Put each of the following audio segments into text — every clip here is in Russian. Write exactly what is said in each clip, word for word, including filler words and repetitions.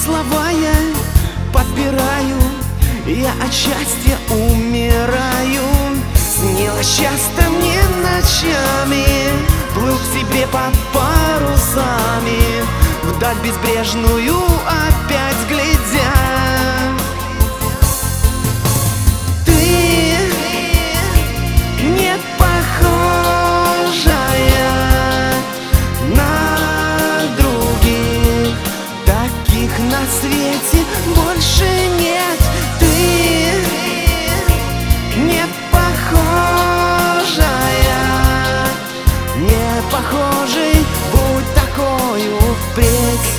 слова я подбираю, я от счастья умираю. Снилось часто мне ночами, плыл к тебе под парусами, вдаль безбрежную опять глядя. Ты не похожая на других, таких на свете больше нет. Ты не похожая, не похожий, будь такою впредь.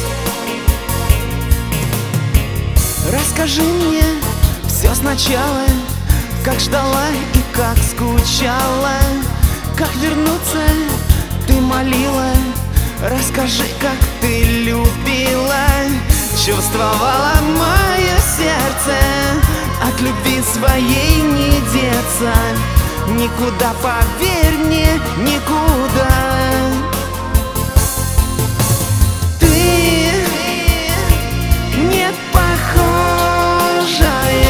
Расскажи мне все сначала, как ждала и как скучала, как вернуться ты молила. Расскажи, как ты любила, чувствовала мое сердце. От любви своей не деться никуда, поверь мне, никуда. Ты не похожая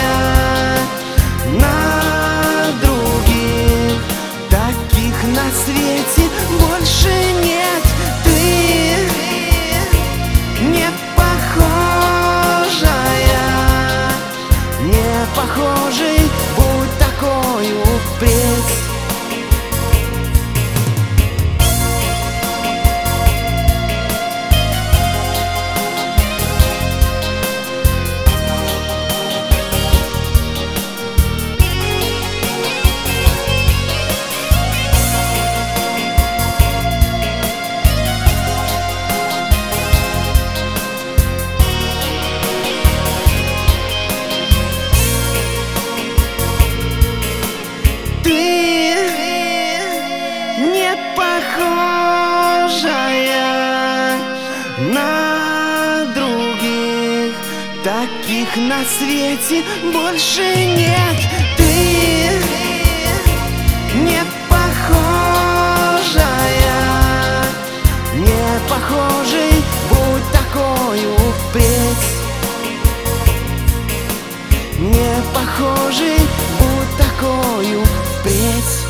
на других, таких на свете больше нет. Ты не похожая, не похожий, будь такою впредь. Похожая на других, таких на свете больше нет. Ты не похожая, не похожий, будь такою впредь. Не похожий, будь такою впредь.